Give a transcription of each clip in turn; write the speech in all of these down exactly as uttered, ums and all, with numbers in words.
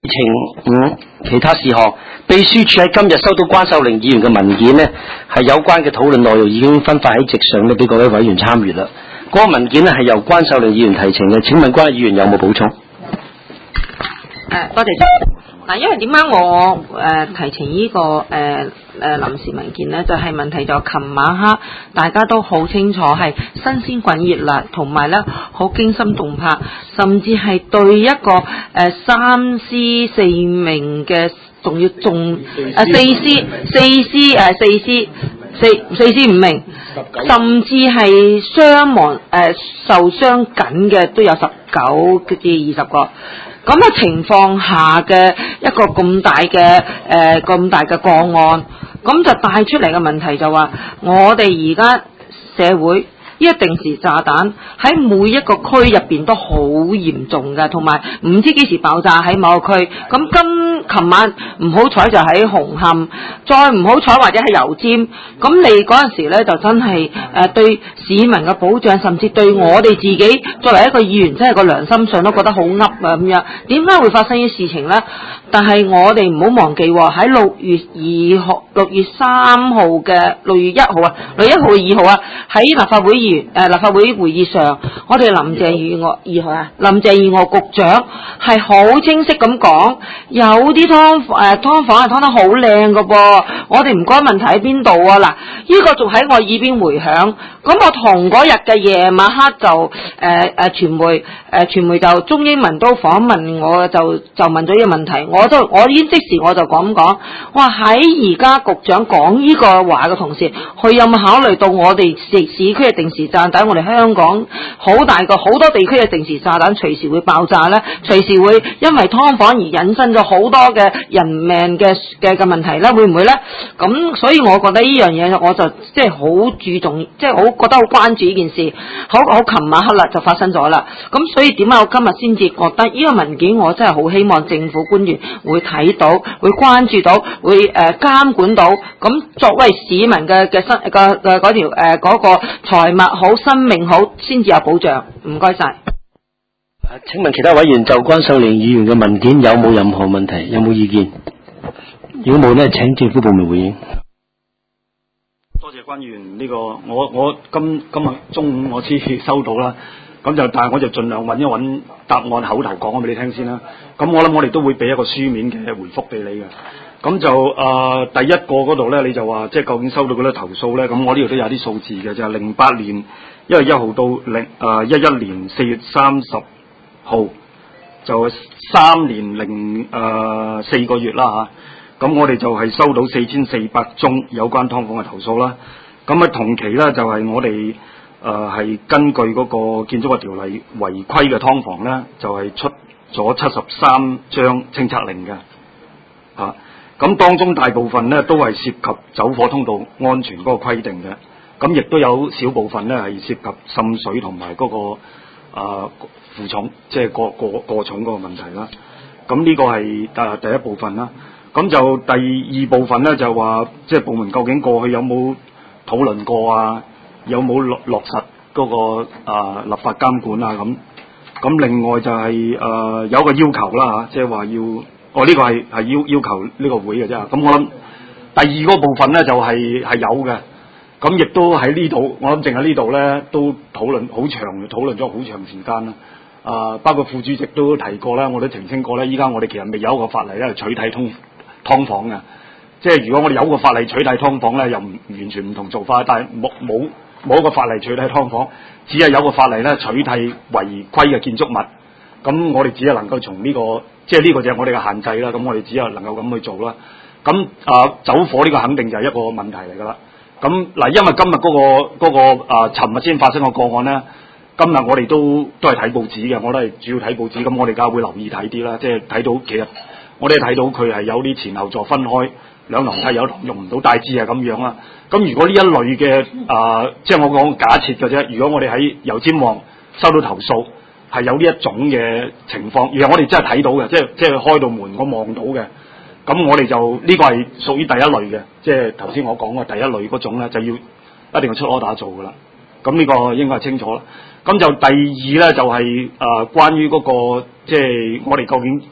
情五其他事項，秘書處喺今日收到關秀玲議員嘅文件呢，係有關嘅討論內容已經分發喺席上呢，俾各位委員參閱啦。嗰、那個文件呢係由關秀玲議員提呈嘅，請問關議員有冇補充？誒、 呃，多謝。嗱，因為點解我誒、呃、提呈呢、這個誒誒、呃、臨時文件呢？就係、是、問題就琴晚黑大家都好清楚係新鮮滾熱辣，同埋咧好驚心動魄，甚至係對一個誒、呃、三司四名嘅，仲要仲誒四司四司誒四司四四司五名，甚至係傷亡誒、呃、受傷緊嘅都有十九至二十個。咁嘅情況下嘅一個咁大嘅誒咁大嘅個案，咁就帶出嚟嘅問題就話，我哋而家社會呢個定時炸彈喺每一個區入邊都好嚴重嘅，同埋唔知幾時爆炸喺某個區。咁今琴晚唔好彩就喺紅磡，再唔好彩或者係油尖。咁你嗰陣時咧就真係誒、呃、對市民嘅保障，甚至對我哋自己作為一個議員，真係個良心上都覺得好噏啊咁樣。點解會發生呢啲事情咧？但係我哋唔好忘記喎，喺六月二號、六月三號嘅六月一號啊，六月一號、二號啊，喺立法會議員誒立法會會議上，我哋林鄭月娥二號啊，林鄭月娥局長係好清晰咁講，有啲劏誒劏房係劏得好靚㗎噃，我哋唔該問題喺邊度啊？嗱，呢個仲喺我耳邊迴響。咁我同嗰日嘅夜晚黑就誒誒、呃、傳媒誒、呃、傳媒就中英文都訪問我，就就問咗呢個問題，我都我已經即時我就咁講，哇喺而家局長講呢個話嘅同時，佢有冇考慮到我哋市市區嘅定時炸彈，我哋香港好大個好多地區嘅定時炸彈隨時會爆炸咧，隨時會因為劏房而引申咗好多嘅人命嘅嘅嘅問題咧，會唔會咧？咁所以我覺得呢樣嘢我就即係好注重，即係好覺得好關注呢件事。好好琴晚黑啦就發生咗啦。咁所以點解我今日先至覺得呢個文件我真係好希望政府官員會睇到，會關注到，會誒、呃、監管到。咁作為市民嘅嘅生嘅嘅嗰條誒嗰個財物好、生命好，先至有保障。唔該晒。 請問其他委員就關秀玲議員嘅文件有冇任何問題？有冇意見？如果冇呢，請政府部門回應。 多謝關議員呢、這個，我我今今日中午我先收到啦，咁就但係我就盡量揾一揾答案，口頭講俾你聽先啦。咁我諗我哋都會俾一個書面嘅回覆俾你嘅。咁就誒、呃、第一個嗰度咧，你就話即係究竟收到幾多投訴咧？咁我呢度都有啲數字嘅，就係零八年一月一號到零誒一一年四月三十號，就三年零誒四個月啦嚇。咁我哋就係收到四千四百宗有關劏房嘅投訴啦。咁喺同期咧就係、是、我哋誒係根據嗰個建築物條例違規嘅劏房咧，就係、是、出咗七十三張清拆令嘅。啊，咁當中大部分咧都係涉及走火通道安全嗰個規定嘅。咁亦都有少部分咧係涉及滲水同埋嗰個啊負重，即係過過過重嗰個問題啦。咁呢個係誒第一部分啦。咁就第二部分咧，就話即係部門究竟過去有冇討論過啊？有冇落落實嗰、那個啊、呃、立法監管啊？咁咁另外就係、是、誒、呃、有個要求啦嚇，即係話要哦呢、這個係係要要求呢個會嘅啫。咁我諗第二個部分咧就係、是、係有嘅。咁亦都喺呢度，我諗淨係呢度咧都討論好長，討論咗好長時間啦。啊、呃，包括副主席都提過啦，我都澄清過咧。依家我哋其實未有一個法例咧取締通劏房嘅，即係如果我哋有個法例取締劏房咧，又唔完全唔同做法，但係冇冇冇一個法例取締劏房，只係有個法例咧取締違規嘅建築物。咁我哋只係能夠從呢個，即係呢個就係我哋嘅限制啦。咁我哋只係能夠咁去做啦。咁啊走火呢個肯定就係一個問題嚟㗎啦。咁嗱，因為今日嗰個嗰個啊，尋日先發生個個案咧，今日我哋都都係睇報紙嘅，我都係主要睇報紙。咁我哋梗係會留意睇啲啦，即係睇到其實。我哋睇到佢係有啲前後座分開，兩廊梯有廊用唔到，大致係咁樣啦。咁如果呢一類嘅啊、呃，即係我講假設嘅啫。如果我哋喺油尖旺收到投訴，係有呢一種嘅情況，而係我哋真係睇到嘅，即係即係開到門我望到嘅。咁我哋就呢、這個係屬於第一類嘅，即係頭先我講嘅第一類嗰種咧，就要一定要出 order 做㗎啦。咁呢個應該係清楚啦。咁就第二咧就係、是、啊、呃，關於嗰、那個即係我哋究竟。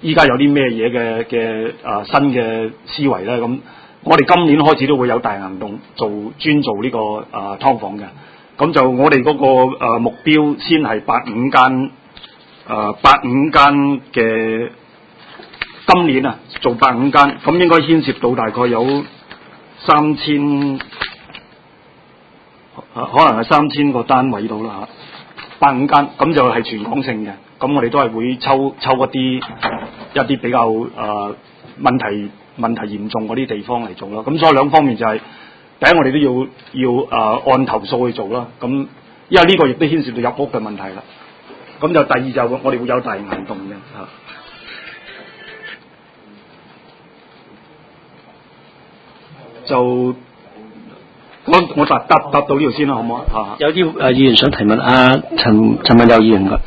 依家有啲咩嘢嘅嘅啊新嘅思維咧？咁我哋今年開始都會有大行動做專做呢、這個啊劏房嘅。咁就我哋嗰、那個、呃、目標先係八五間啊八五間嘅，今年啊做八五間，咁應該牽涉到大概有三千啊，可能係三千個單位到啦嚇，八五間，咁就係全港性嘅。咁我哋都係會抽抽一啲一啲比較誒、呃、問題問題嚴重嗰啲地方嚟做啦。咁所以兩方面就係、是、第一，我哋都要要誒、呃、按投訴去做啦。咁因為呢個亦都牽涉到入屋嘅問題啦。咁就第二就我哋會有大型行動嘅嚇。就我我答答答到呢度先啦，好唔好啊？ 有啲誒議員想提問，阿陳陳文友議員㗎。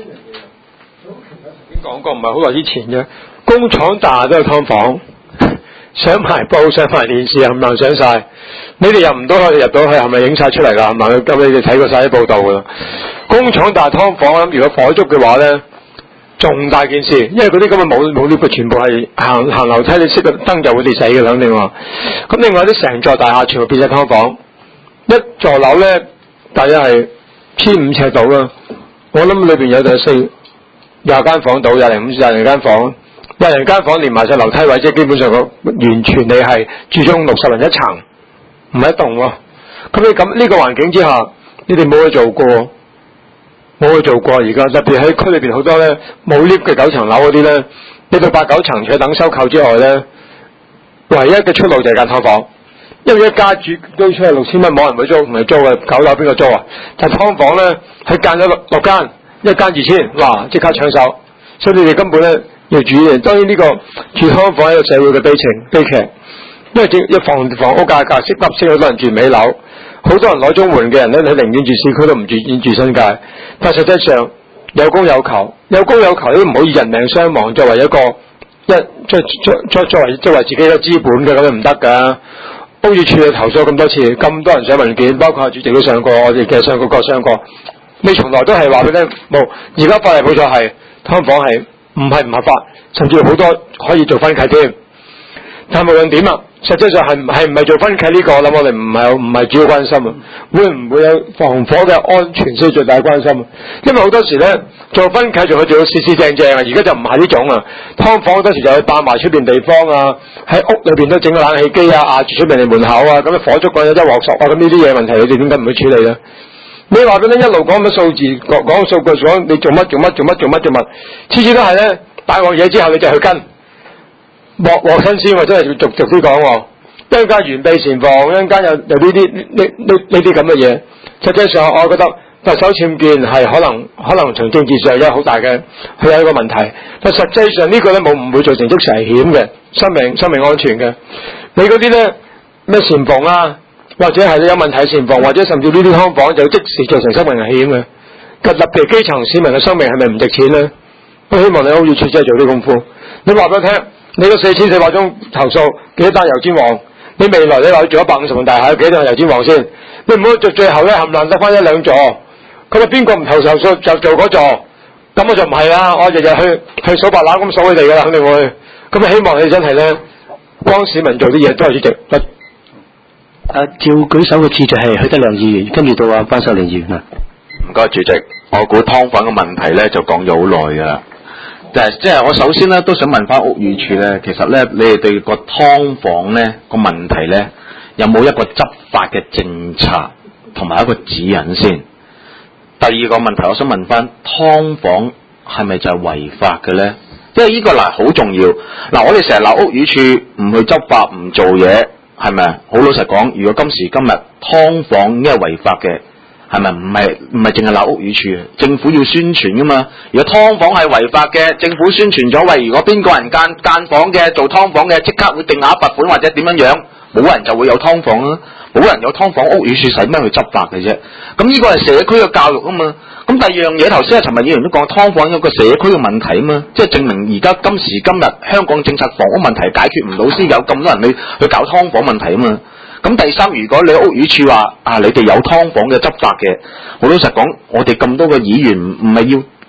講過唔係好耐之前嘅，工廠大都有劏房，上埋報上埋電視冚唪唥上晒，你哋入唔到去，入到去係咪影晒出嚟啦？冚唪唥咁你哋睇過晒啲報道㗎啦。工廠大劏房，我諗如果火燭嘅話咧，重大件事，因為嗰啲咁嘅冇冇 lift 全部係行行樓梯，你熄個燈就會跌死嘅，肯定話。咁另外啲成座大廈全部變晒劏房，一座樓咧大約係千五尺度啦。我諗裏邊有就四廿間房度，廿零五廿零間房，廿零間房連埋晒樓梯位，即係基本上個完全你係住中六十人一層，唔係一棟喎。咁你咁呢個環境之下，你哋冇去做過，冇去做過。而家特別喺區裏邊好多咧冇 lift 嘅九層樓嗰啲咧，你到八九層除咗等收購之外咧，唯一嘅出路就係間劏房。因為一家住都出嚟六千蚊，冇人會租，唔係租嘅，九樓邊個租啊？但係劏房咧，佢間咗六六間，一間二千，哇！即刻搶手，所以你哋根本咧要注意。當然呢個住劏房係一個社會嘅悲情悲劇，因為一房房屋價格升急升，好多人住尾樓，好多人攞綜援嘅人咧，你寧願住市區都唔住住新界。但實際上有供有求，有供有求都唔好以人命傷亡作為一個一作作作作為作為自己嘅資本嘅，咁樣唔得㗎。屋宇署去投訴咁多次，咁多人上文件，包括主席都上過，我哋嘅上過各上過，你從來都係話俾你聽冇。而家法例冇錯係劏房係唔係唔合法，甚至好多可以做分契添。但無論點啊，實際上係係唔係做分契呢、這個，我諗我哋唔係唔係主要關心啊。會唔會有防火嘅安全先最大關心啊？因為好多時咧做分契仲可以做到四四正正啊，而家就唔係呢種啊。劏房好多時就去霸埋出邊地方啊，喺屋裏邊都整個冷氣機啊，壓住出邊嘅門口啊，咁火燭嗰有一鑊熟啊，咁呢啲嘢問題你哋點解唔去處理咧？你話俾你一路講乜數字，講講數據，講你做乜做乜做乜做乜做乜，次次都係咧大鑊嘢之後你就去跟。鑊鑊新鮮，我真係要逐逐啲講喎。一陣間完備前防，一陣間有有呢啲呢呢呢啲咁嘅嘢。實際上，我覺得特首僭建係可能可能從政治上有好大嘅，佢有一個問題。但實際上呢個咧冇唔會造成即時危險嘅生命生命安全嘅。你嗰啲咧咩前防啊，或者係你有問題前防，或者甚至呢啲劏房就即時造成生命危險嘅。特別基層市民嘅生命係咪唔值錢咧？我希望你屋宇署真係做啲功夫。你話俾我聽。你個四千四百宗投訴幾多單油尖旺？你未來你話要做一百五十棟大廈，幾多係油尖旺先？你唔好做最後咧冚唪唥得翻一兩座，咁啊邊個唔投訴就做嗰座？咁我就唔係啦，我日日去去數白欖咁數佢哋噶啦，肯定會。咁啊希望你真係咧幫市民做啲嘢，都係主席。誒、 啊，照舉手嘅次序係許德亮議員，跟住到阿關秀玲議員啊。 唔該，主席。我估劏房嘅問題咧就講咗好耐噶啦。就係即係我首先咧都想問翻屋宇署咧，其實咧你哋對個劏房咧個問題咧有冇一個執法嘅政策同埋一個指引先？第二個問題我想問翻劏房係咪就係違法嘅咧？因為呢個嗱好重要嗱，我哋成日鬧屋宇署唔去執法唔做嘢，係咪？好老實講，如果今時今日劏房已經係違法嘅。係咪唔係唔係淨係鬧屋宇署？政府要宣傳噶嘛？如果劏房係違法嘅，政府宣傳咗喂，如果邊個人間間房嘅做劏房嘅，即刻會定額罰款或者點樣樣，冇人就會有劏房啦。冇人有劏房，屋宇署使咩去執法嘅啫？咁呢個係社區嘅教育啊嘛。咁第二樣嘢，頭先阿陳文議員都講，劏房有個社區嘅問題啊嘛，即係證明而家今時今日香港政策房屋問題解決唔到，先有咁多人去去搞劏房問題啊嘛。咁第三，如果你屋宇署話啊，你哋有劏房嘅執法嘅，好老實講，我哋咁多個議員唔係要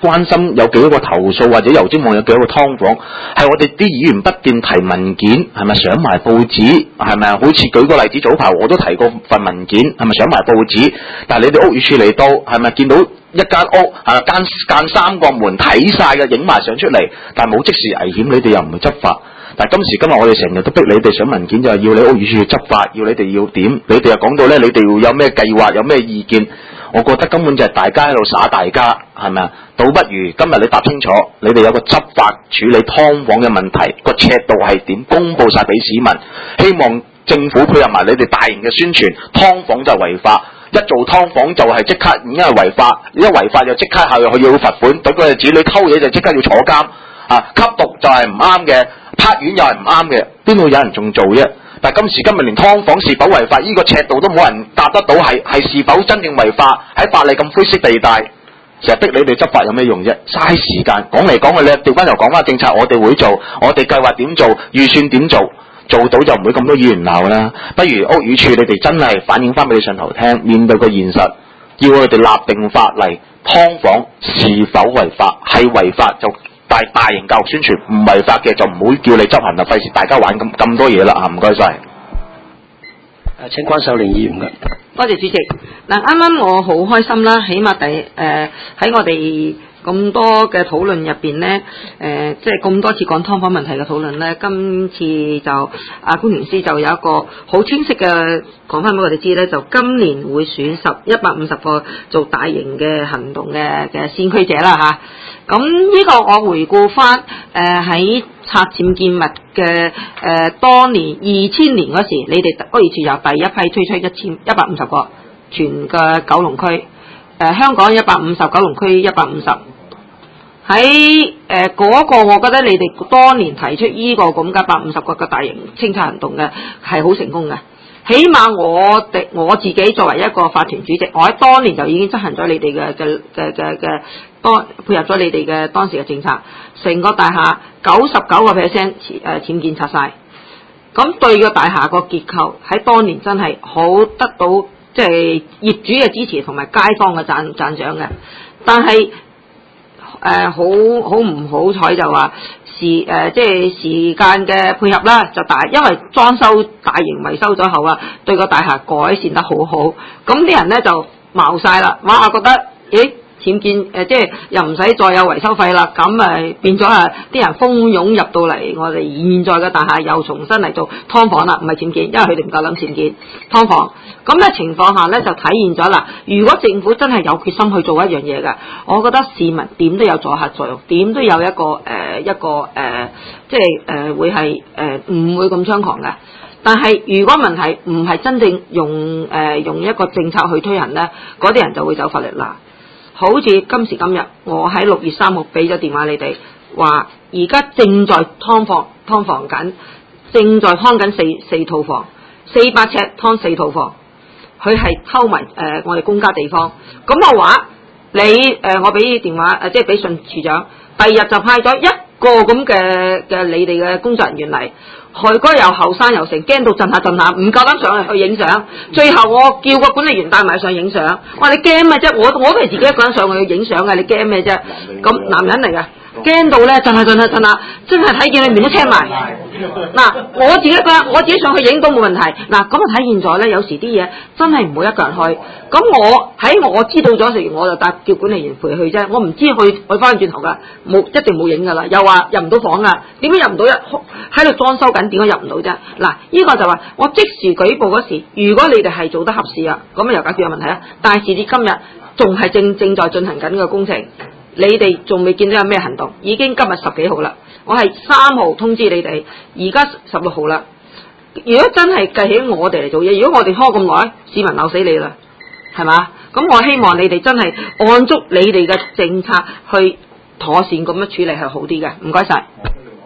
關心有幾多個投訴或者油尖旺有幾多個劏房，係我哋啲議員不斷提文件，係咪上埋報紙？係咪啊？好似舉個例子，早排我都提過份文件，係咪上埋報紙？但係你哋屋宇署嚟到，係咪見到一間屋係間間三個門睇晒嘅，影埋相出嚟，但係冇即時危險，你哋又唔會執法。但係今時今日我哋成日都逼你哋上文件，就係要你屋宇署去執法，要你哋要點？你哋又講到咧，你哋要有咩計劃，有咩意見？我覺得根本就係大家喺度耍大家，係咪啊？倒不如今日你答清楚，你哋有個執法處理劏房嘅問題，個尺度係點？公佈晒俾市民，希望政府配合埋你哋大型嘅宣傳，劏房就違法。一做劏房就係即刻已經係違法，一違法就即刻係佢要罰款，等佢哋子女偷嘢就即刻要坐監。啊，吸毒就係唔啱嘅，拍丸又係唔啱嘅，邊度有人仲做啫？但係今時今日連劏房是否違法，呢、這個尺度都冇人答得到，係係是否真正違法？喺法例咁灰色地帶，成日逼你哋執法有咩用啫？嘥時間，講嚟講去咧，調翻又講翻政策，我哋會做，我哋計劃點做，預算點做，做到就唔會咁多議員鬧啦。不如屋宇署你哋真係反映翻俾你上頭聽，面對個現實，要我哋立定法例，劏房是否違法？係違法就。大大型教育宣傳，唔違法嘅就唔會叫你執行啦，費事大家玩咁咁多嘢啦嚇，唔該晒。 誒，請關秀玲議員嘅。 多謝主席。嗱，啱啱我好開心啦，起碼第誒喺、呃、我哋咁多嘅討論入邊咧，誒、呃、即係咁多次講劏房問題嘅討論咧，今次就阿工程師就有一個好清晰嘅講翻俾我哋知咧，就今年會選十一百五十個做大型嘅行動嘅嘅先驅者啦嚇。咁呢個我回顧翻誒喺拆僭建物嘅誒、呃、當年二千年嗰時，你哋屋宇署由第一批推出一千一百五十個全嘅九龍區，誒、呃、香港一百五十，九龍區一百五十。喺誒嗰個，我覺得你哋當年提出呢個咁嘅一百五十個嘅大型清拆行動嘅係好成功嘅。起碼我哋我自己作為一個法團主席，我喺當年就已經執行咗你哋嘅嘅嘅嘅嘅當配合咗你哋嘅當時嘅政策，成個大廈九十九個 percent 誒僭建拆晒。咁對個大廈個結構喺當年真係好得到即係業主嘅支持同埋街坊嘅讚讚獎嘅。但係誒好好唔好彩就話時誒、呃、即係時間嘅配合啦，就大因為裝修大型維修咗後啊，對個大廈改善得好好，咁啲人咧就茅晒啦，哇覺得咦僭建誒、呃、即係又唔使再有維修費啦，咁誒變咗啊啲人蜂擁入到嚟我哋現在嘅大廈又重新嚟做劏房啦，唔係僭建，因為佢哋唔夠諗僭建劏房。咁嘅情況下咧就體現咗啦，如果政府真係有決心去做一樣嘢嘅，我覺得市民點都有阻嚇作用，點都有一個誒、呃、一個誒、呃、即係誒、呃、會係誒唔會咁猖狂嘅。但係如果問題唔係真正用誒、呃、用一個政策去推行咧，嗰啲人就會走法律啦。好似今時今日，我喺六月三號俾咗電話你哋，話而家正在劏房劏房緊，正在劏緊四四套房，四百尺劏四套房，佢係偷埋誒、呃、我哋公家地方。咁嘅話，你誒、呃、我俾電話誒、呃，即係俾信處長，第二日就派咗一個咁嘅嘅你哋嘅工作人員嚟。佢嗰又後生又成，驚到震下震下，唔夠膽上去去影相。最後我叫個管理員帶埋上影相。我話你驚咩啫？我我都係自己一個人上去影相嘅，你驚咩啫？咁男人嚟㗎，驚到咧震下震下震下，真係睇見你面都青埋。嗱，我自己一個人，我自己上去影都冇問題。嗱，咁啊體現咗咧，有時啲嘢真係唔會一個人去。咁我喺我知道咗時，我就帶叫管理員陪佢啫。我唔知去去翻轉頭㗎，冇一定冇影㗎啦。又話入唔到房㗎，點解入唔到？一喺度裝修緊，點解入唔到啫？嗱，呢個就話我即時舉報嗰時，如果你哋係做得合適啊，咁啊又解決有問題啦。但係時至今日仲係正正在進行緊嘅工程，你哋仲未見到有咩行動？已經今日十幾號啦，我係三號通知你哋，而家十六號啦。如果真係計起我哋嚟做嘢，如果我哋拖咁耐，市民鬧死你啦，係嘛？咁我希望你哋真係按足你哋嘅政策去妥善咁樣處理係好啲嘅。唔該晒。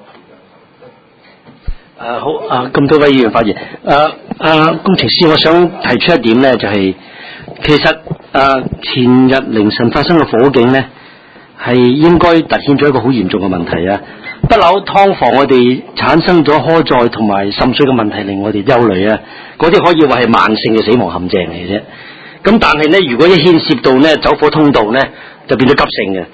誒、呃、好啊！咁多位議員發言。誒、呃、誒、呃，工程師，我想提出一點咧，就係、是、其實誒、呃、前日凌晨發生嘅火警咧，係應該凸顯咗一個好嚴重嘅問題啊！不朽劏房我哋產生咗苛載同埋滲水嘅問題，令我哋憂慮啊！嗰啲可以話係慢性嘅死亡陷阱嚟嘅啫。咁但係咧，如果一牽涉到咧走火通道咧，就變咗急性嘅。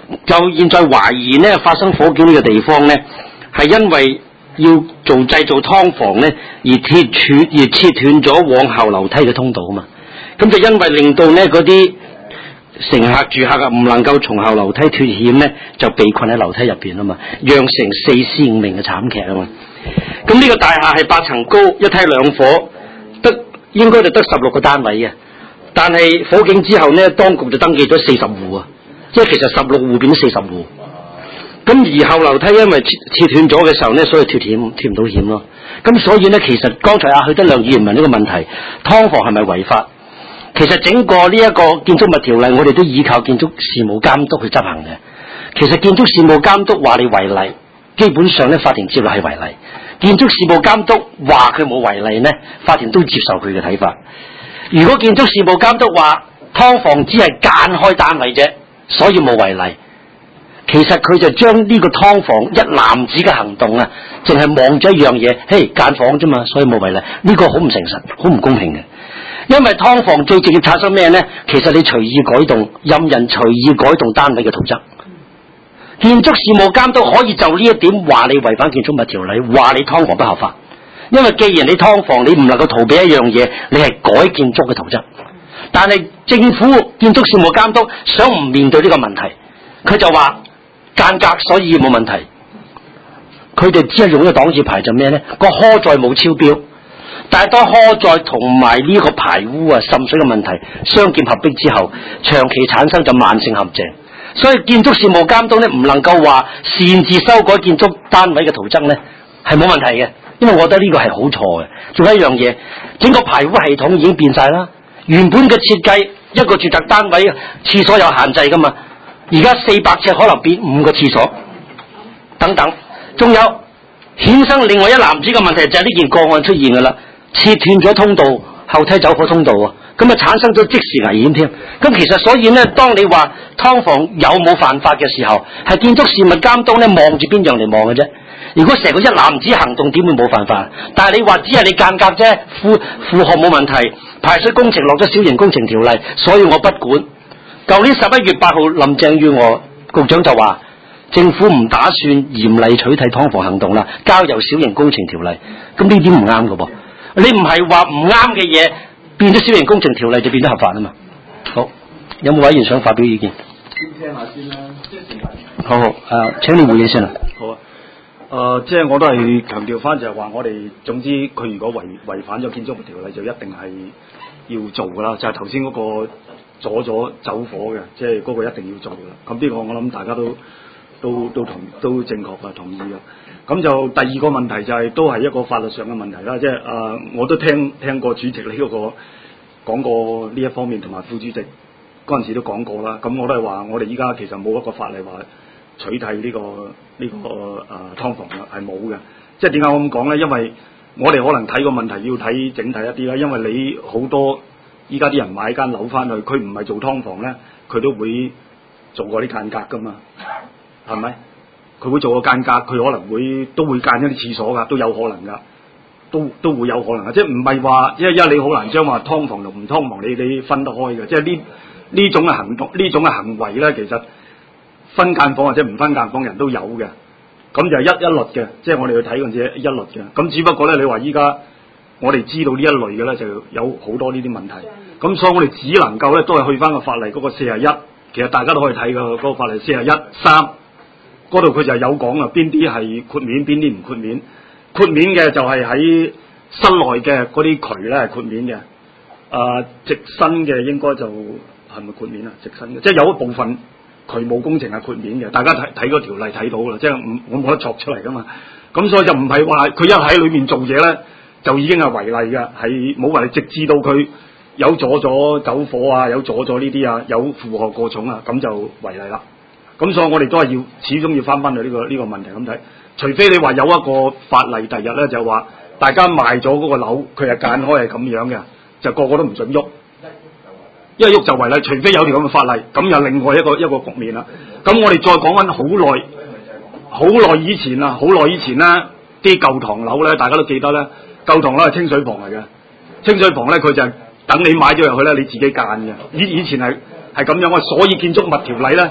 就現在懷疑呢發生火警呢個地方呢，係因為要做製造劏房呢而切斷而切斷咗往後樓梯嘅通道啊嘛。咁就因為令到呢嗰啲乘客住客啊唔能夠從後樓梯脫險呢，就被困喺樓梯入邊啊嘛，釀成四屍五命嘅慘劇啊嘛。咁呢個大廈係八層高，一梯兩伙，得應該就得十六個單位嘅。但係火警之後呢，當局就登記咗四十戶啊，即係其實十六戶變咗四十戶。咁而後樓梯因為切切斷咗嘅時候呢，所以脫險脫唔到險咯。咁所以呢，其實剛才阿許德亮議員問呢個問題，劏房係咪違法？其實整個呢一個建築物條例，我哋都依靠建築事務監督去執行嘅。其實建築事務監督話你違例，基本上呢，法庭接落係違例。建築事務監督話佢冇違例呢，法庭都接受佢嘅睇法。如果建築事務監督話劏房只係間開單位啫，所以冇違例，其實佢就將呢個劏房一籃子嘅行動啊，淨係望咗一樣嘢，嘿間房啫嘛，所以冇違例。呢個好唔誠實，好唔公平嘅。因為劏房最直接產生咩呢？其實你隨意改動，任人隨意改動單位嘅圖則。建築事務監督可以就呢一點話你違反建築物條例，話你劏房不合法。因為既然你劏房，你唔能夠逃避一樣嘢，你係改建築嘅圖則。但係政府建築事務監督想唔面對呢個問題，佢就話間隔，所以冇問題。佢哋只係用咗擋箭牌就咩呢？個荷載冇超標。但係當荷載同埋呢個排污啊滲水嘅問題雙劍合璧之後，長期產生就慢性陷阱。所以建築事務監督呢唔能夠話擅自修改建築單位嘅圖則呢係冇問題嘅，因為我覺得呢個係好錯嘅。仲有一樣嘢，整個排污系統已經變晒啦。原本嘅設計一個住宅單位廁所有限制噶嘛，而家四百尺可能變五個廁所等等。仲有衍生另外一籃子嘅問題就係呢件個案出現噶啦。切斷咗通道，後梯走火通道啊，咁啊產生咗即時危險添。咁其實所以呢，當你話劏房有冇犯法嘅時候，係建築事務監督呢望住邊樣嚟望嘅啫。如果成個一籃子行動，點會冇犯法？但係你話只係你間隔啫，負負荷冇問題，排水工程落咗小型工程條例，所以我不管。舊年十一月八號，林鄭月娥局長就話，政府唔打算嚴厲取締劏房行動啦，交由小型工程條例。咁呢啲唔啱㗎噃。你唔係話唔啱嘅嘢變咗小型工程條例就變咗合法啊嘛？好，有冇委員想發表意見？ 先聽下先啦，即係好好，誒，請你回應先啦。 好啊，誒、呃，即係我都係強調翻，就係話我哋總之佢如果違違反咗建築物條例，就一定係要做噶啦。就係頭先嗰個阻咗走火嘅，即係嗰個一定要做噶啦。咁呢個我諗大家都都都同都正確嘅，同意嘅。咁就第二個問題就係、是、都係一個法律上嘅問題啦，即係誒、呃，我都聽聽過主席你嗰個講過呢一方面，同埋副主席嗰陣時都講過啦。咁我都係話，我哋依家其實冇一個法例話取締呢、這個呢、這個誒劏房啦，係冇嘅。即係點解我咁講咧？因為我哋可能睇個問題要睇整體一啲啦。因為你好多依家啲人買間樓翻去，佢唔係做劏房咧，佢都會做過啲間隔噶嘛，係咪？佢會做個間隔，佢可能會都會間一啲廁所㗎，都有可能㗎，都都會有可能㗎。即係唔係話，因為因為你好難將話劏房同唔劏房你你分得開嘅。即係呢呢種嘅行動，呢種嘅行為咧，其實分間房或者唔分間房人都有嘅。咁就係一一律嘅，即係我哋去睇嗰陣時一律嘅。咁只不過咧，你話依家我哋知道呢一類嘅咧，就有好多呢啲問題。咁所以我哋只能夠咧，都係去翻個法例嗰個四十一，其實大家都可以睇嘅嗰個法例四十一三。嗰度佢就有講啊，邊啲係豁免，邊啲唔豁免。豁免嘅就係喺室內嘅嗰啲渠咧係豁免嘅。啊，直身嘅應該就係咪豁免啊？直身嘅，即係有一部分渠務工程係豁免嘅。大家睇睇個條例睇到啦，即係唔我冇得作出嚟噶嘛。咁所以就唔係話佢一喺裏面做嘢咧，就已經係違例嘅，係冇違例，直至到佢有阻咗走火啊，有阻咗呢啲啊，有負荷過重啊，咁就違例啦。咁所以我哋都係要始終要翻翻去呢個呢、這個問題咁睇，除非你話有一個法例第日咧就話大家賣咗嗰個樓，佢係間開係咁樣嘅，就個個都唔准喐，一喐就違例，除非有條咁嘅法例，咁又另外一個一個局面啦。咁我哋再講緊好耐，好耐以前啊，好耐以前啦，啲舊唐樓咧，大家都記得咧，舊唐樓係清水房嚟嘅，清水房咧佢就係等你買咗入去咧，你自己間嘅。以以前係係咁樣啊，所以建築物條例咧。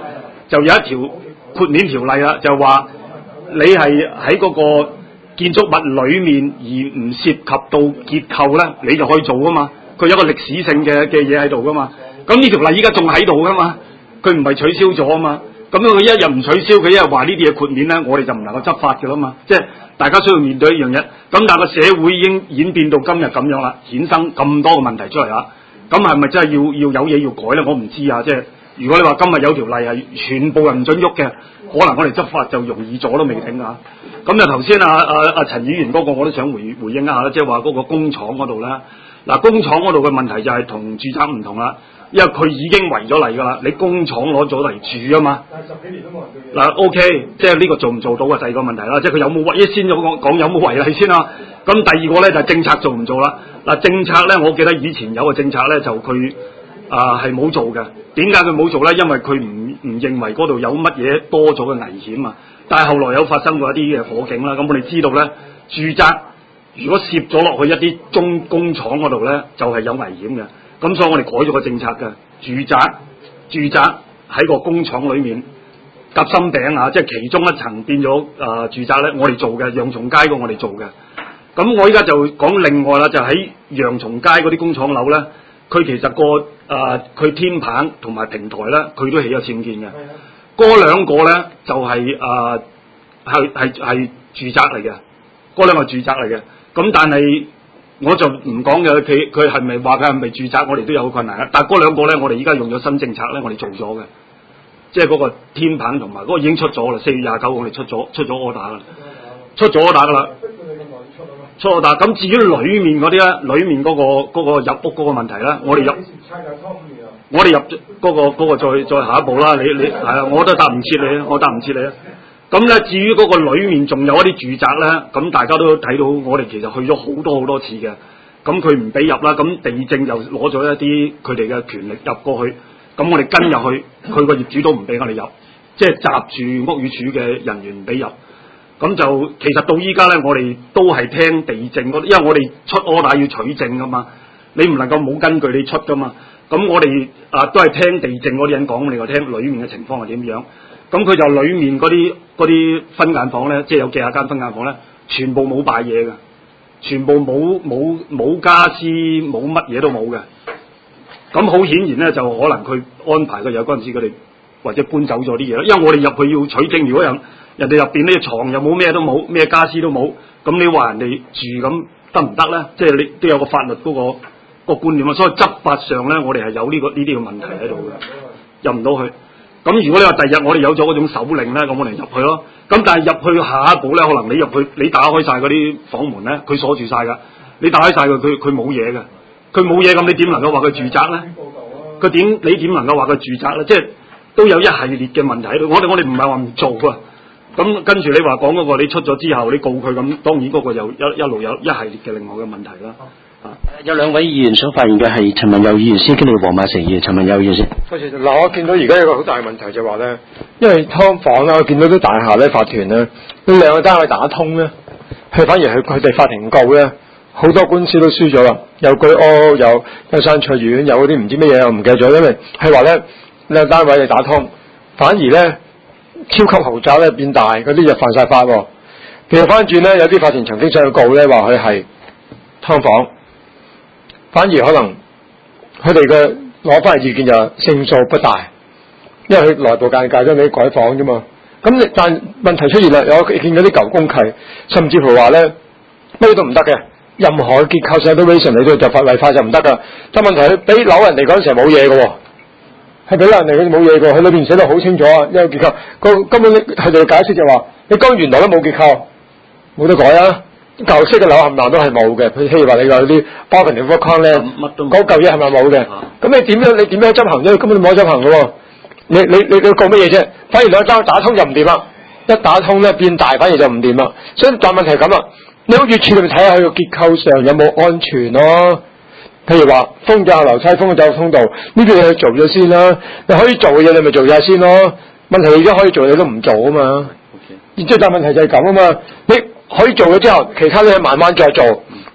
就有一條豁免條例啦，就話你係喺嗰個建築物裏面而唔涉及到結構咧，你就可以做噶嘛。佢有一個歷史性嘅嘅嘢喺度噶嘛。咁呢條例依家仲喺度噶嘛，佢唔係取消咗啊嘛。咁佢一日唔取消，佢一日話呢啲嘢豁免咧，我哋就唔能夠執法㗎啦嘛。即係大家需要面對一樣嘢。咁但係個社會已經演變到今日咁樣啦，衍生咁多個問題出嚟啦。咁係咪真係要要有嘢要改咧？我唔知啊。即係如果你話今日有條例係全部人唔准喐嘅，可能我哋執法就容易咗都未定啊。咁就頭先啊啊啊陳議員嗰個我都想回回應一下啦，即係話嗰個工廠嗰度咧。嗱，工廠嗰度嘅問題就係同住宅唔同啦，因為佢已經圍咗嚟㗎啦，你工廠攞咗嚟住啊嘛。但係十幾年都冇人住。嗱 ，OK，即係呢個做唔做到啊？第二個問題啦，即係佢有冇違？先講講有冇違例先啊。咁第二個咧就係、是、政策做唔做啦？嗱，政策咧，我記得以前有個政策咧，就佢啊係冇做嘅。點解佢冇做咧？因為佢唔唔認為嗰度有乜嘢多咗嘅危險啊。但係後來有發生過一啲嘅火警啦，咁我哋知道咧，住宅如果攝咗落去一啲中工廠嗰度咧，就係、是、有危險嘅。咁所以我哋改咗個政策嘅，住宅住宅喺個工廠裏面夾心餅啊，即係其中一層變咗啊、呃、住宅咧，我哋做嘅，洋松街個我哋做嘅。咁我依家就講另外啦，就喺洋松街嗰啲工廠樓咧，佢其實個啊佢天棚同埋平台咧，佢都起咗僭建嘅。嗰兩個咧就係啊係係係住宅嚟嘅，嗰兩個住宅嚟嘅。咁但係我就唔講嘅，佢佢係咪話佢係咪住宅，我哋都有困難嘅。但係嗰兩個咧，我哋而家用咗新政策咧，我哋做咗嘅，即係嗰個天棚同埋嗰個已經出咗啦。四月廿九我哋出咗出咗 order 啦，出咗 order 噶啦。出 order。咁至於裡面嗰啲咧，裡面嗰、嗰個嗰個入屋嗰個問題咧，我哋入我哋入嗰、嗰個嗰、嗰個再再下一步啦。你你係啊，我都答唔切你，我答唔切你啊。咁咧，至於嗰個裏面仲有一啲住宅咧，咁大家都睇到，我哋其實去咗好多好多次嘅。咁佢唔俾入啦，咁地政就攞咗一啲佢哋嘅權力入過去，咁我哋跟入去，佢個業主都唔俾我哋入，即係閘住屋宇署嘅人員唔俾入。咁就其實到依家咧，我哋都係聽地政嗰啲，因為我哋出 order 要取證噶嘛，你唔能夠冇根據你出噶嘛。咁我哋啊都係聽地政嗰啲人講，你話聽裏面嘅情況係點樣。咁佢就裏面嗰啲嗰啲分間房咧，即係有幾廿間分間房咧，全部冇擺嘢嘅，全部冇冇冇傢俬，冇乜嘢都冇嘅。咁好顯然咧，就可能佢安排嘅有嗰陣時佢哋或者搬走咗啲嘢啦。因為我哋入去要取證，如果人人哋入邊呢床又冇咩都冇，咩傢俬都冇，咁你話人哋住咁得唔得咧？即係你都有個法律嗰個個觀念啊。所以執法上咧，我哋係有呢個呢啲嘅問題喺度嘅，入唔到去。咁如果你話第日我哋有咗嗰種手令咧，咁我哋入去咯。咁但係入去下一步咧，可能你入去你打開晒嗰啲房門咧，佢鎖住晒㗎。你打開晒佢，佢佢冇嘢㗎。佢冇嘢咁，你點能夠話佢住宅咧？佢點你點能夠話佢住宅咧？即係都有一系列嘅問題喺度。我哋我哋唔係話唔做㗎。咁跟住你話講嗰個，你出咗之後你告佢咁，當然嗰個又一一路有一系列嘅另外嘅問題啦。啊， 有兩位議員想發言嘅係陳文佑議員先，跟住黃馬成議員。陳文佑議員先。 多謝。嗱，我見到而家有個好大嘅問題就話咧，因為劏房啦，我見到啲大廈咧法團咧，呢兩個單位打通咧，佢反而係佢哋法庭告咧，好多官司都輸咗啦。有居屋，有有山翠苑，有嗰啲唔知乜嘢，我唔記得咗，因為係話咧兩個單位嚟打通，反而咧超級豪宅咧變大，嗰啲就犯晒法喎。其實翻轉咧，有啲法庭曾經上去告咧，話佢係劏房。反而可能佢哋嘅攞翻嚟意見就勝數不大，因為佢內部間隔咗你改房啫嘛。咁但問題出現啦，有見到啲舊公契，甚至乎話咧咩都唔得嘅，任何結構性 renovation 嚟到就法例化就唔得噶。但問題佢俾樓人哋嗰陣時係冇嘢嘅，係俾樓人哋佢冇嘢嘅，佢裏邊寫得好清楚啊，因為結構個根本佢哋嘅解釋就話，你講原來都冇結構，冇得改啊。舊式嘅樓冚唪唥都係冇嘅，譬如話你話啲包緊條 work con 咧，嗰嚿嘢係咪冇嘅？咁你點樣你點樣執行啫？根本冇得執行嘅喎。你你你你告乜嘢啫？反而兩張打通就唔掂啦，一打通咧變大，反而就唔掂啦。所以但問題係咁啦，你好似處理睇下佢個結構上有冇安全咯。譬如話封咗下樓梯，封咗走通道，呢啲嘢去做咗先啦。你可以做嘅嘢你咪做晒先咯。問題你而家可以做你都唔做啊嘛。即係但問題就係咁啊嘛，你。可以做咗之後，其他咧慢慢再做，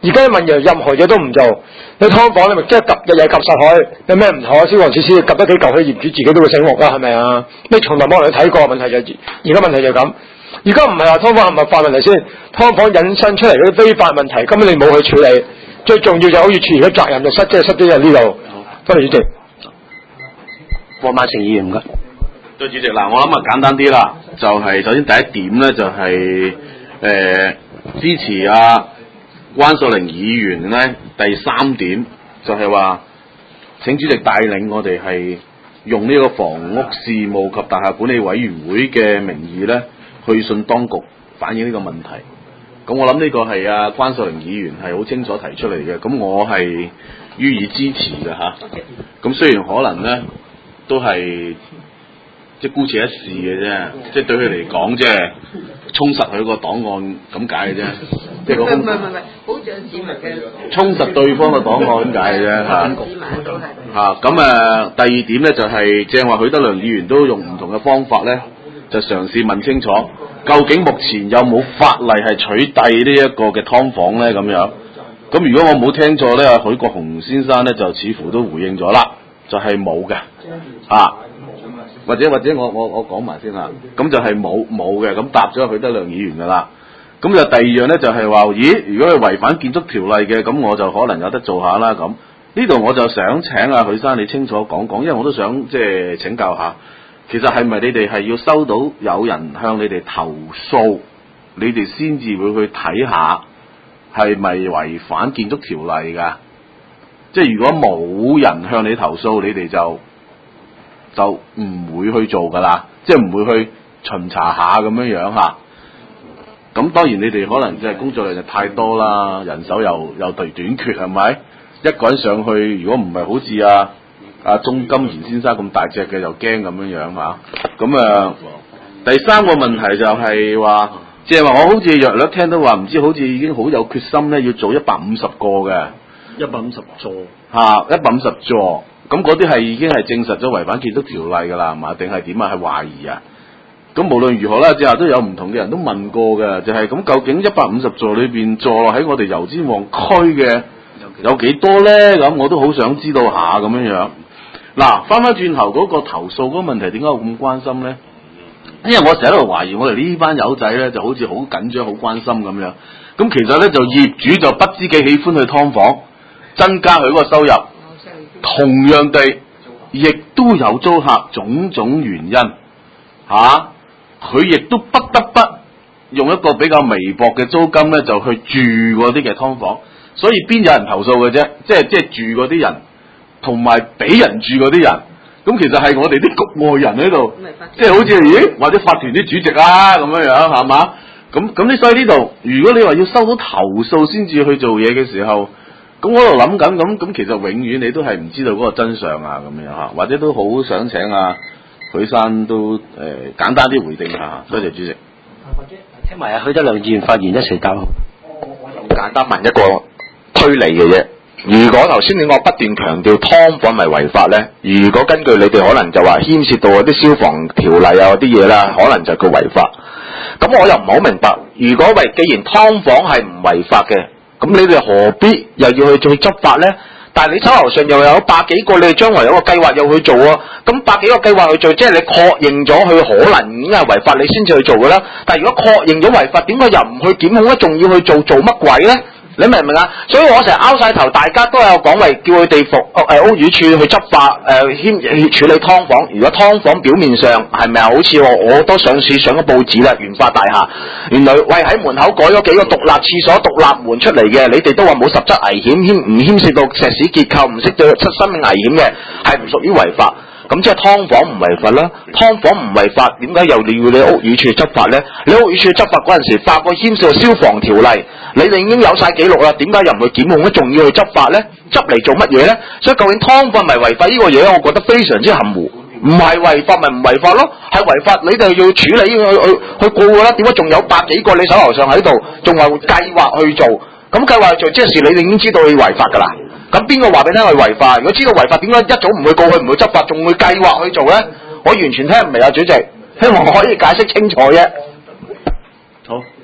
而家問人任何嘢都唔做，你劏房你咪即係及日日及實佢，有咩唔妥？消防設施及得幾嚿，佢業主自己都會醒目啦，係咪啊？你從來冇人去睇過，問題就係而家問題就係咁。而家唔係話劏房係咪法問題先，劏房引申出嚟嗰啲非法問題，根本你冇去處理。最重要就好似處理嘅責任就失，即係失咗喺呢度。多謝主席。 黃萬成議員唔該。 對主席嗱，我諗啊簡單啲啦，就係、是、首先第一點咧就係、是、誒、呃、支持啊關秀玲議員咧，第三點就係話請主席帶領我哋係用呢個房屋事務及大廈管理委員會嘅名義咧去信當局反映呢個問題。咁我諗呢個係啊關秀玲議員係好清楚提出嚟嘅，咁我係予以支持嘅嚇。咁雖然可能咧都係即係姑且一試嘅啫，即係對佢嚟講即係充實佢個檔案咁解嘅啫，即係個唔係唔係唔係保障市民嘅充實對方嘅檔案咁解嘅啫嚇。嚇咁誒，第二點咧就係正話許德良議員都用唔同嘅方法咧，就嘗試問清楚，究竟目前有冇法例係取締呢一個嘅劏房咧？咁樣，咁如果我冇聽錯咧，許國雄先生咧就似乎都回應咗啦，就係冇嘅，啊，或者或者我我我講埋先啦，咁就係冇冇嘅，咁答咗許德良議員噶啦。咁就第二樣咧就係話，咦，如果係違反建築條例嘅，咁我就可能有得做下啦。咁呢度我就想請阿許生你清楚講講，因為我都想即係請教下。其實係咪你哋係要收到有人向你哋投訴，你哋先至會去睇下係咪違反建築條例㗎？即係如果冇人向你投訴，你哋就就唔會去做㗎啦，即係唔會去巡查下咁樣樣嚇。咁當然你哋可能即係工作量就太多啦，人手又又對短缺係咪？一個人上去，如果唔係好似啊〜阿鍾金賢先生咁大隻嘅就驚咁樣樣嚇，咁啊第三個問題就係話，即係話我好似約略聽到話，唔知好似已經好有決心咧，要做一百五十個嘅， 一百五十座嚇，一百五十座，咁嗰啲係已經係證實咗違反建築條例㗎啦，係嘛？定係點啊？係懷疑啊？咁無論如何啦，之後都有唔同嘅人都問過嘅，就係、是、咁究竟一百五十座裏邊坐落喺我哋油尖旺區嘅有幾多咧？咁我都好想知道下咁樣樣。嗱，翻返轉頭嗰個投訴嗰個問題，點解我咁關心咧？因為我成日喺度懷疑我哋呢班友仔咧，就好似好緊張、好關心咁樣。咁其實咧，就業主就不知幾喜歡去劏房，增加佢嗰個收入。同樣地，亦都有租客種種原因嚇，佢亦都不得不用一個比較微薄嘅租金咧，就去住嗰啲嘅劏房。所以邊有人投訴嘅啫？即係即係住嗰啲人。同埋俾人住嗰啲人，咁其實係我哋啲局外人喺度，即係好似咦或者法團啲主席啊咁樣樣係嘛？咁咁呢？所以呢度，如果你話要收到投訴先至去做嘢嘅時候，咁我喺度諗緊，咁咁其實永遠你都係唔知道嗰個真相啊咁樣嚇，或者都好想請啊許生都誒、呃、簡單啲回應下，多謝主席。 或者聽埋阿許德良議員發言一齊答。 我我就簡單問一個推理嘅啫。如果頭先你我不斷強調劏房係違法咧，如果根據你哋可能就話牽涉到嗰啲消防條例啊嗰啲嘢啦，可能就叫違法。咁我又唔係好明白，如果喂既然劏房係唔違法嘅，咁你哋何必又要去做執法咧？但係你手頭上又有百幾個，你哋將來有個計劃又去做啊，咁百幾個計劃去做，即係你確認咗佢可能已經係違法，你先至去做㗎啦。但係如果確認咗違法，點解又唔去檢控咧？仲要去做做乜鬼咧？你明唔明啊？所以我成日拗晒頭，大家都有講為叫佢哋服誒屋宇署去執法誒牽、呃、處理劏房。如果劏房表面上係咪啊？好似我我都上次上咗報紙啦，元發大廈原來喂喺門口改咗幾個獨立廁所、獨立門出嚟嘅，你哋都話冇實質危險，牽唔牽涉到石屎結構，唔識對出生命危險嘅，係唔屬於違法。咁即係劏房唔違法啦，劏房唔違法，點解又要你屋宇署執法咧？你屋宇署執法嗰陣時，發個牽涉到消防條例，你哋已經有晒記錄啦，點解又唔去檢控咧？仲要去執法咧？執嚟做乜嘢咧？所以究竟劏房係咪違法呢個嘢咧？我覺得非常之含糊。唔係違法咪唔違法咯，係違法你哋要處理去去去告㗎啦。點解仲有百幾個你手頭上喺度，仲話計劃去做？咁計劃去做，即係你哋已經知道佢違法㗎啦。咁邊個話俾你聽佢違法？如果知道違法，點解一早唔去告佢，唔去執法，仲會計劃去做咧？我完全聽唔明啊，主席，希望我可以解釋清楚啫。 好，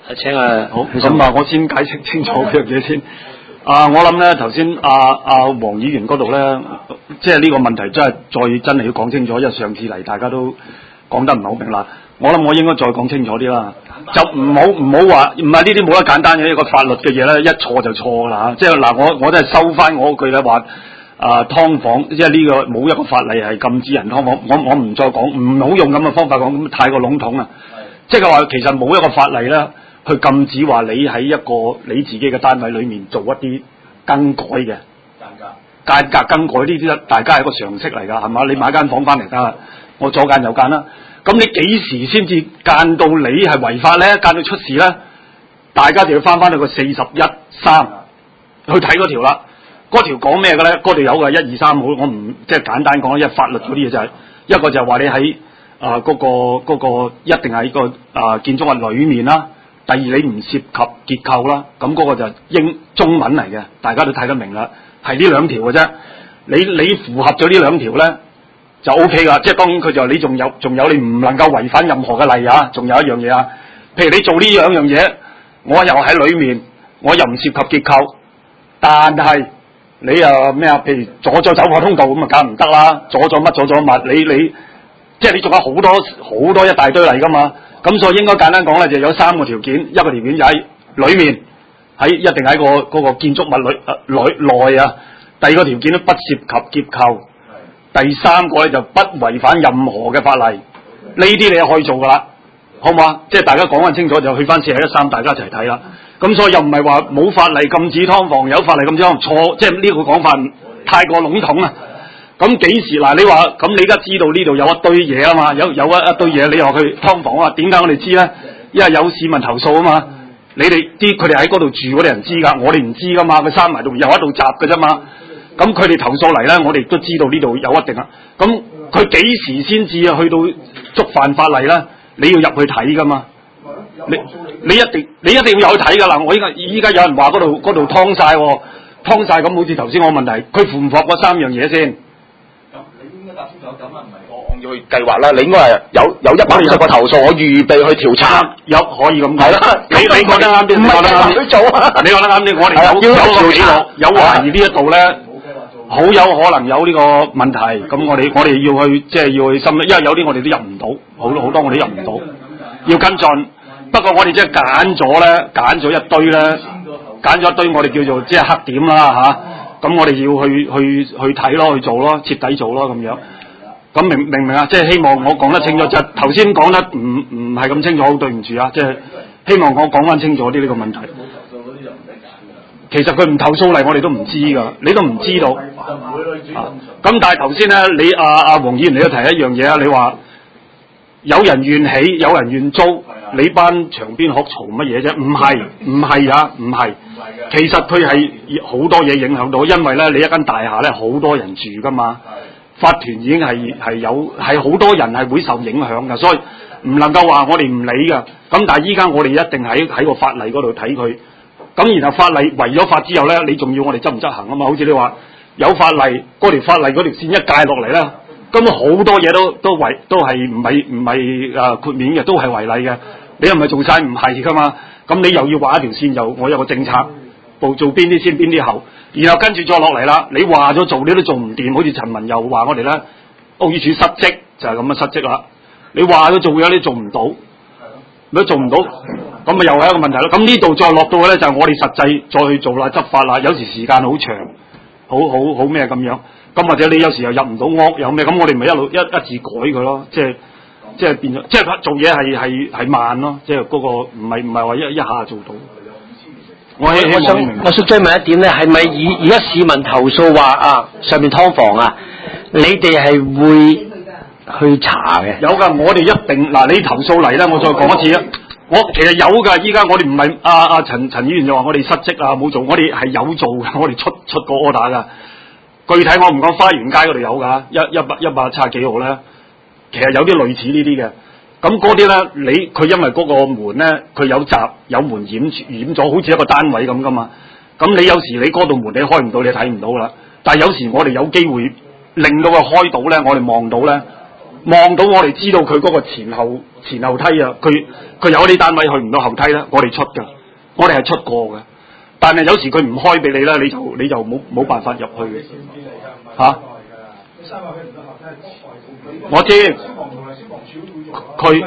請啊， 好，咁啊，我先解釋清楚呢樣嘢先。啊，我諗咧，頭先阿阿黃議員嗰度咧，即係呢個問題真係再真係要講清楚，因為上次嚟大家都講得唔係好明啦。我諗我應該再講清楚啲啦，就唔好唔好話，唔係呢啲冇得簡單嘅一個法律嘅嘢咧，一錯就錯噶啦。即係嗱，我我都係收翻我句咧話，啊劏房，即係呢個冇一個法例係禁止人劏房，我我唔再講，唔好用咁嘅方法講，咁太過籠統啦。即係話其實冇一個法例咧。去禁止話你喺一個你自己嘅單位裏面做一啲更改嘅間隔間隔更改呢啲，大家係一個常識嚟㗎，係嘛？你買間房翻嚟得，我左間右間啦。咁你幾時先至間到你係違法咧？間到出事咧？大家就要翻翻去個四十一三去睇嗰條啦。嗰條講咩嘅咧？嗰條有嘅一二三，好，我唔即係簡單講，因為法律嗰啲嘢就係、是、一個就係話你喺啊嗰個嗰、嗰個一定喺個啊、呃、建築物裏面啦。第二，你唔涉及結構啦，咁嗰個就英中文嚟嘅，大家都睇得明啦，係呢兩條嘅啫。你你符合咗呢兩條咧，就 O K 噶。即係當然佢就你仲有仲有你唔能夠違反任何嘅例啊。仲有一樣嘢啊，譬如你做呢兩樣嘢，我又喺裏面，我又唔涉及結構，但係你又咩啊？譬如阻咗走火通道咁啊，梗唔得啦！阻咗乜阻咗物，你你即係你仲有好多好多一大堆嚟噶嘛。咁所以應該簡單講咧，就有三個條件，一個條件就喺裏面，喺一定喺個嗰個建築物裏誒內內啊。第二個條件都不涉及結構，第三個咧就不違反任何嘅法例。呢啲你就可以做噶啦，好唔好啊？即係大家講翻清楚，就去翻四十一三，大家一齊睇啦。咁所以又唔係話冇法例禁止劏房，有法例禁止劏房錯，即係呢個講法太過籠統啊。咁幾時嗱？你話咁，你而家知道呢度有一堆嘢啊嘛，有有一一堆嘢，你話佢劏房啊？點解我哋知咧？因為有市民投訴啊嘛。你哋啲佢哋喺嗰度住嗰啲人知㗎，我哋唔知㗎嘛。佢閂埋度有一度閘㗎啫嘛。咁佢哋投訴嚟咧，我哋都知道呢度有一定啊。咁佢幾時先至去到觸犯法例咧？你要入去睇㗎嘛。你你一定你一定要入去睇㗎啦。我依家依家有人話嗰度嗰度劏晒喎，劏晒咁好似頭先我問題，佢符唔符合嗰三樣嘢先？要去計劃啦，你應該係有有一百二十個投訴，我預備去調查，有可以咁講啦。你你講得啱啲，唔係計劃去做啊！你講得啱啲，我哋有有個記錄，有懷疑呢一度咧，好有可能有呢個問題。咁我哋我哋要去即係要去深，因為有啲我哋都入唔到，好多好多我哋入唔到，要跟進。不過我哋即係揀咗咧，揀咗一堆咧，揀咗一堆我哋叫做即係黑點啦嚇。咁我哋要去去去睇咯，去做咯，徹底做咯咁樣。咁明明唔明啊？即係希望我講得清楚，就頭先講得唔唔係咁清楚，好對唔住啊！即係希望我講翻清楚啲呢個問題。其實佢唔投訴嚟，我哋都唔知㗎，你都唔知道。啊！咁但係頭先咧，你阿阿黃議員你都提一樣嘢啊，你話有人願起，有人願租，你班牆邊學嘈乜嘢啫？唔係，唔係啊，唔係。其實佢係好多嘢影響到，因為咧你一間大廈咧好多人住㗎嘛。法團已經係係有係好多人係會受影響㗎，所以唔能夠話我哋唔理㗎。咁但係依家我哋一定喺喺個法例嗰度睇佢。咁然後法例違咗法之後咧，你仲要我哋執唔執行啊嘛？好似你話有法例嗰條法例嗰條線一界落嚟咧，咁好多嘢都都違都係唔係唔係誒豁免嘅，都係違例嘅。你係咪做晒唔係㗎嘛？咁你又要畫一條線，就我有個政策，做做邊啲先邊啲後。然後跟住再落嚟啦，你話咗做你都做唔掂，好似陳文又話我哋咧屋宇署失職，就係咁樣失職啦。你話咗做嘅你做唔到，你都做唔到，咁咪又係一個問題咯。咁呢度再落到嘅咧就係我哋實際再去做啦，執法啦，有時時間好長，好好好咩咁樣。咁或者你有時又入唔到屋，有咩咁我哋咪一路一一字改佢咯，即係即係變咗，即係做嘢係係係慢咯，即係嗰個唔係唔係話一一下做到。我我想我想追問一點咧，係咪而而家市民投訴話啊上面劏房啊，你哋係會去查嘅？ 有㗎，我哋一定嗱，你投訴嚟咧，我再講一次啊。我其實有㗎，依家我哋唔係阿阿陳陳議員就話我哋失職啊冇做，我哋係有做㗎，我哋出出過 order 㗎。具體我唔講，花園街嗰度有㗎，一一百一百七十幾號咧，其實有啲類似呢啲嘅。咁嗰啲咧，你佢因為嗰個門咧，佢有閘有門掩掩咗，好似一個單位咁噶嘛。咁你有時你嗰道門你開唔到，你睇唔到啦。但係有時我哋有機會令到佢開到咧，我哋望到咧， 望到我哋知道佢嗰個前後前後梯啊，佢佢有啲單位去唔到後梯咧，我哋出㗎，我哋係出過嘅。但係有時佢唔開俾你啦，你就你就冇冇辦法入去嘅嚇。啊、我知佢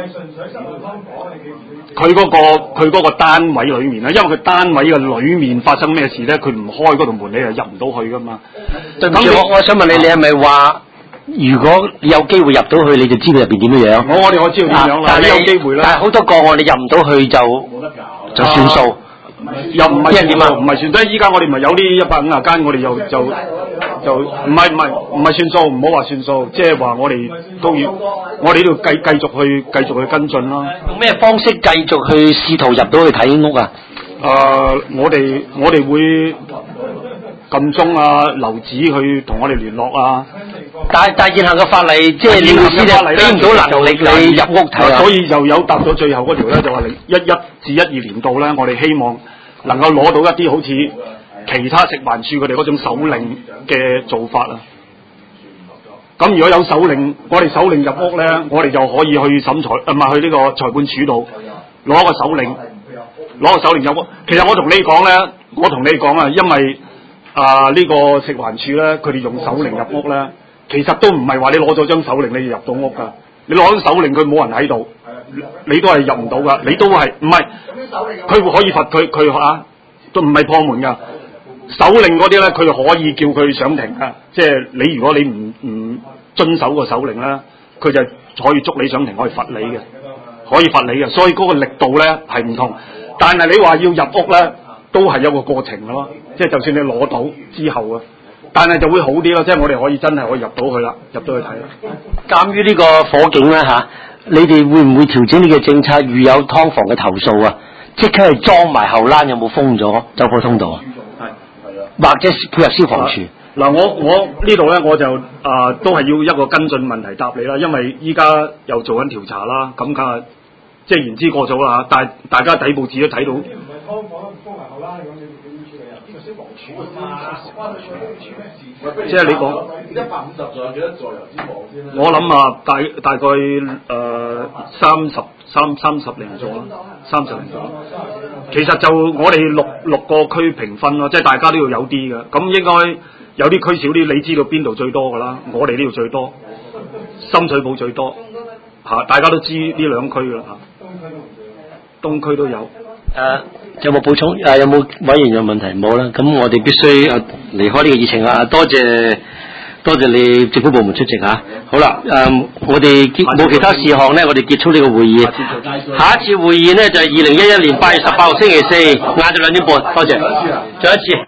佢嗰個佢嗰個單位裡面咧，因為佢單位嘅裡面發生咩事咧，佢唔開嗰道門，你係入唔到去噶嘛。 對唔住，我我想問你，你係咪話如果有機會入到去，你就知道入邊點樣樣？ 我我哋我知道點樣啦，但係有機會啦。 但係好多個案你入唔到去就就算數。啊又唔係點啊？唔係算低，依家我哋咪有呢一百五十間，我哋又就就唔係唔係唔係算數，唔好話算數，即係話我哋都要，我哋都要繼繼續去繼續去跟進啦。 用咩方式繼續去試圖入到去睇屋啊？ 誒、呃，我哋我哋會撳鐘啊，留指去同我哋聯絡啊。 但係但係現行嘅法例，即係你意思咧，俾唔到能力你入屋睇啊。 所以就有答咗最後嗰條咧，就話你一一至一二年度咧，我哋希望能夠攞到一啲好似其他食環署佢哋嗰種手令嘅做法啊。咁如果有手令，我哋手令入屋咧，我哋就可以去審裁，唔係去呢個裁判處度攞個手令，攞個手令入屋。其實我同你講咧，我同你講啊，因為啊呢、這個食環署咧，佢哋用手令入屋咧。其實都唔係話你攞咗張手令你就入到屋㗎，你攞張手令佢冇人喺度，你都係入唔到㗎，你都係唔係？佢會可以罰佢佢嚇，都唔係破門㗎。手令嗰啲咧，佢可以叫佢上庭㗎，即係你如果你唔唔遵守個手令咧，佢就可以捉你上庭，可以罰你嘅，可以罰你嘅。所以嗰個力度咧係唔同，但係你話要入屋咧，都係有個過程咯，即係就算你攞到之後啊。但係就會好啲咯，即係我哋可以真係可以入到去啦，入到去睇啦。 鑑於呢個火警咧嚇，你哋會唔會調整呢個政策？遇有劏房嘅投訴啊，即刻係裝埋後欄，有冇封咗走火通道啊？係係啊，或者配合消防處。 嗱、啊，我我呢度咧我就啊、呃、都係要一個跟進問題答你啦，因為依家又做緊調查啦，咁梗係即係言之過早啦，但係大家睇報紙都睇到。即係你講一百五十座有幾多座油脂網先咧？我諗啊，大大概誒三十三三十零座啦，三十零座。其實就我哋六六個區評分咯，即係大家都要有啲嘅。咁應該有啲區少啲，你知道邊度最多㗎啦？我哋呢度最多，深水埗最多嚇、啊，大家都知呢兩區㗎啦嚇。東區都有。 誒、uh, 有冇補充？誒、uh, 有冇委員有問題？冇啦，咁我哋必須誒離開呢個議程啊！多謝多謝你政府部門出席啊！好啦，誒、uh, 我哋結冇其他事項咧，我哋結束呢個會議。下一次會議呢，就係二零一一年八月十八號星期四晏晝兩點半。多謝，再一次。